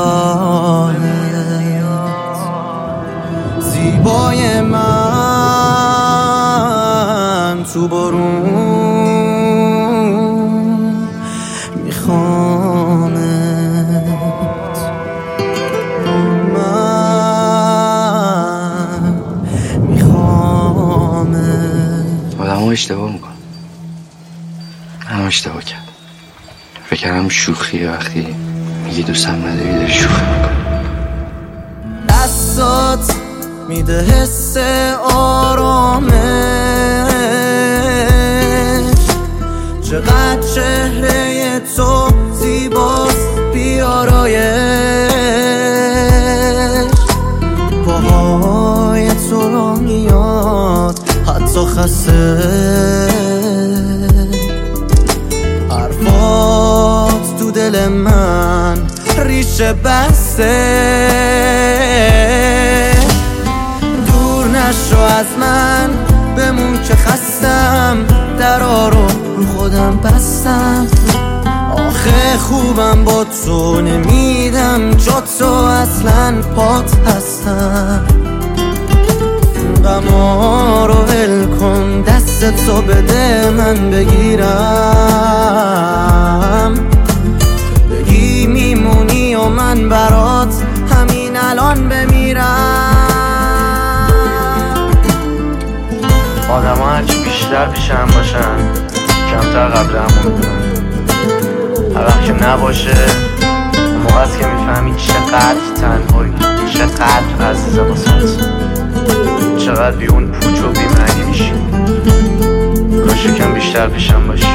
سیاهت زیبای من تو بارون میخوامت من میخوامت آدم ها اشتباه میکن هم اشتباه کرد فکر کردم شوخیه وقتی میگی دوستم نداری داری شوخی میکن دستات میده حس آرامش چقدر چهره تو زیباست بیارایش پاهای تو را میاد حتی خسته حرفات تو دل من ریشه بسته دور نشو از من بمون که خستم درا رو خودم بستم آخه خوبم با تو نمیدم جا تو اصلا پات هستم غما رو ول کن دست تو بده من بگیرم بگی میمونی و من برات همین الان بمیرم آدم ها هرچی بیشتر پیشم باشن کمتر قبل همون میدونن هر وقت که نباشه اون موقع است که میفهمی چقدر تنهایی چقدر عزیزه واسات چقدر بی اون پوچ و بی معنی میشی کاش یکم بیشتر پیشم باشی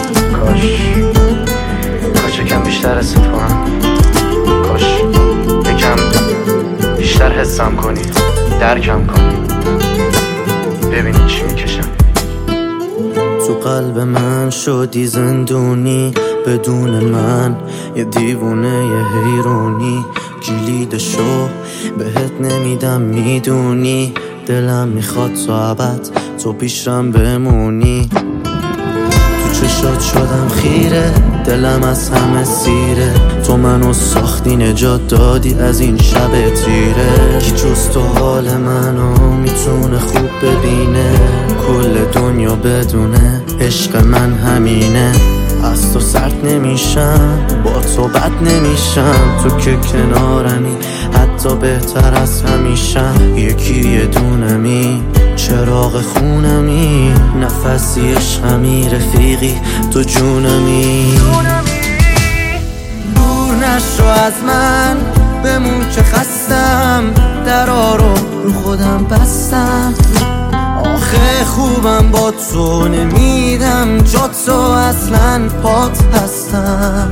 کاش یکم بیشتر حست کنم کاش یکم بیشتر حسم کنی درکم کنی ببینی چی میکشم تو قلب من شدی زندونی بدون من یه دیوونه یه حیرونی کلیدشو بهت نمیدم میدونی دلم میخواد تو ابد تو پیشم بمونی تو چشات شدم خیره دلم از همه سیره تو منو ساختی نجات دادی از این شب تیره کی جز تو حال منو میتونه خوب ببینه کل دنیا بدونه عشق من همینه از تو سرد نمیشم با تو بد نمیشم تو که کنارمی حتی بهتر از همیشم یکی یه دونمی چراغ خونمی نفسی عشقمی رفیقی تو جونمی دور نشو از من بمون که خستم درا رو خودم بستم آخه خوبم با تو نمیدم جا تو اصلا پات هستم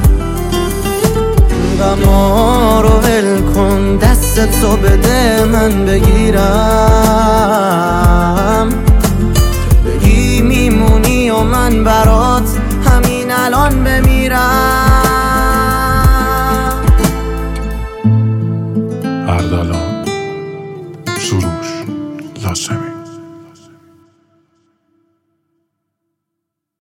غما رو ول کن دست تو بده من بگیرم بگی میمونی و من برات همین الان